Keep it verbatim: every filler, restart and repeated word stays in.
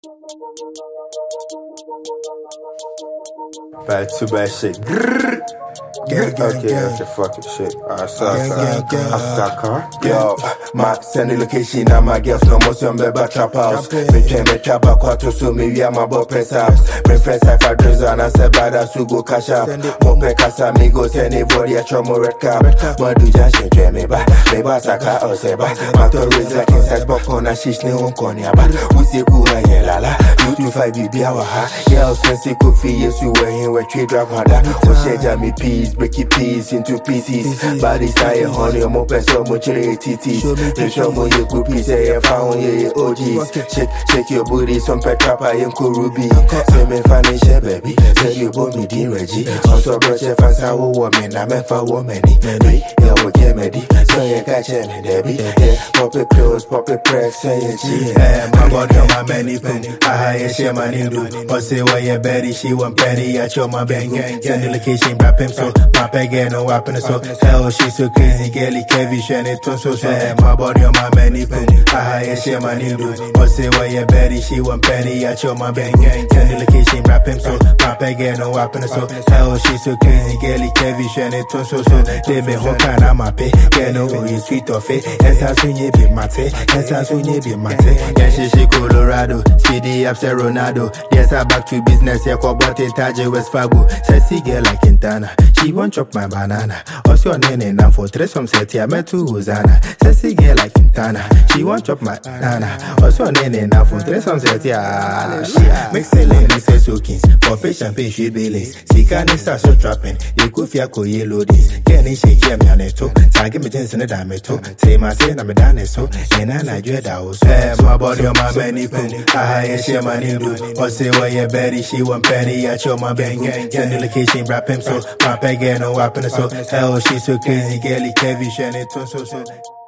Back to back shit. Grrr. Gang, gang, okay, gang. okay, fuck it, shit. Alright, start, Gang, start. gang, gang. I start car. Yo, Max, send the location. Now my girls no more some baby trap house. Trap Me train me trap a quarter so me we are my boy press house. Me press I for drizzle and I say bada so go cash out. Mope casa me go send it for the chomo red cap. What do ya she train me ba? Me ba saka o se ba. Mato reza inside popcorn and shish ne on konya ba. We say ku ha ye lala. You two five bibi awa ha. Girls sense ku fi yesu we hin we trade rap hada. O she me peas, break it peas into pieces. Body style honey, mo peso mo chere titties. They show mo you good piece, yeah, found yeah, O Gs. Shake, shake your booty, some pet trapper in Kurubi. Say me funny shit, baby. Say you bought me the Reggie. Also brought your fans how woman, I'm a for woman. Me, yeah, we get me. So you catch me, Debbie. Yeah, pop it close, pop it press, say it, yeah. My body on my many poo. I hire share my new. But say why you Betty, she want petty. I show my bang gang. Send the location, rap him so. My peg ain't no weapon so. Hell, she's so crazy, girly, Kevin, Shannon, so so. My body on my many poo. I hire share my new. But say why you Betty, she want petty. I show my bang gang. Send the location, rap him so. My peg ain't no weapon so. Hell, she's so crazy, girly, Kevin, Shannon, so so. They be hot and I'm a pay. Get no way, sweet of it. Yes, I soon you be mate. Yes, I soon you be mate. Yes, she she Colorado. C D after Ronaldo. Yes, I back to business. Yeah, call but it Taje West Fargo. Sexy girl like Quintana. She won't chop my banana. Also your name now for tres from set. Yeah, met to Hosanna. Sexy girl like Quintana. She won't chop my banana. Also your name now for tres from set. Yeah, shit. Make selling this is soakings. For fish champagne, she baileys. See can start so trapping. You could fear ko yellow this. Kenny shake me on it too. So I give me chance in the dime too. Say my say I'm a dance so. And I know you that also. My body on my many poo. I hire share my new do. Or say why you Betty, she want petty. I show my bang gang. Send the location, rap him so. My peg ain't no weapon so. Hell, she's so crazy, girly, Kevin, Shannon, so so.